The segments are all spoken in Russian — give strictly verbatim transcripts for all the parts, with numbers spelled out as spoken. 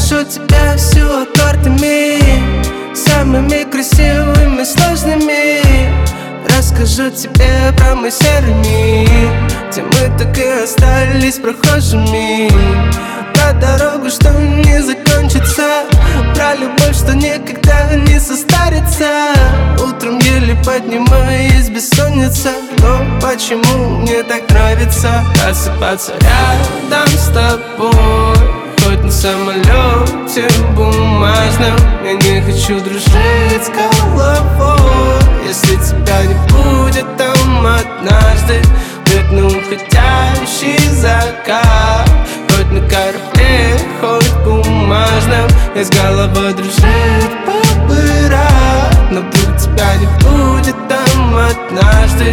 Расскажу тебе всю аккордами, самыми красивыми, сложными. Расскажу тебе про мой серый мир, где мы так и остались прохожими. Про дорогу, что не закончится, про любовь, что никогда не состарится. Утром еле поднимаюсь, бессонница, но почему мне так нравится просыпаться рядом с тобой? Хоть на самолете бумажном, я не хочу дружить с головой. Если тебя не будет там однажды, видно уходящий закат. Хоть на корабле, хоть бумажном, из головы дружит побыра. Но вдруг тебя не будет там однажды.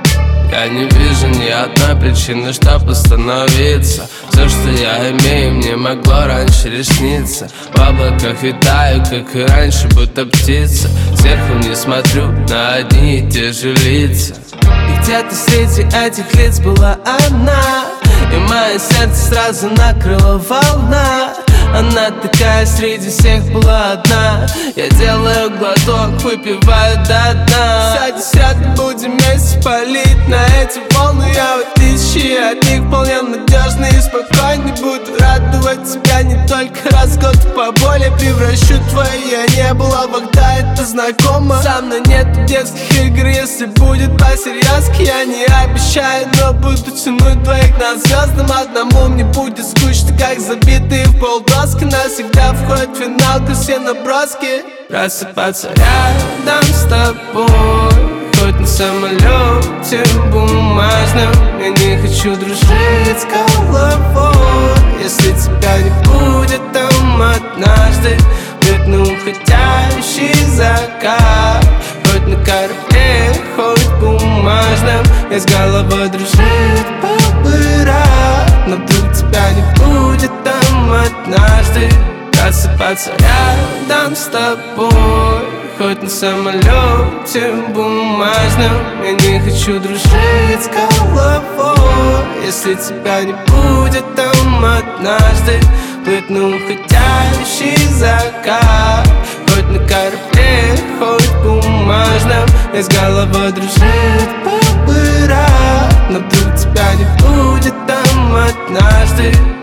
Я не вижу ни одной причины, чтоб остановиться. Все, что я имею, мне могло раньше лишь сниться. В облаках витаю, как и раньше, будто птица. Сверху не смотрю на одни и те же лица. И где-то среди этих лиц была она, и мое сердце сразу накрыла волна. Она такая среди всех была одна. Я делаю глоток, выпиваю до дна. Сядь рядом, будем вместе палить на эти волны. Я в отличие от них вполне надежный и спокойный. Буду радовать тебя не только раз в год, поболее превращу твое небо в облак, да, это знакомо. Со мной нет детских игр, если будет по-серьезки. Я не обещаю, но буду тянуть двоих на звездам. Одному мне будет скучно, как забитые в полдоски. Навсегда входит в финал, все наброски. Просыпаться рядом с тобой, хоть на самолете бумажном, я не хочу дружить с головой. Если тебя не будет там однажды, видно уходящий закат. Хоть на корабле, хоть бумажном, из головы дружит побыра. Но вдруг тебя не будет там однажды. Просыпаться рядом с тобой, хоть на самолете бумажном, я не хочу дружить с головой. Если тебя не будет там однажды, видно уходящий закат. Хоть на корабле, хоть бумажном, из головы дружит побыра. Но вдруг тебя не будет там однажды.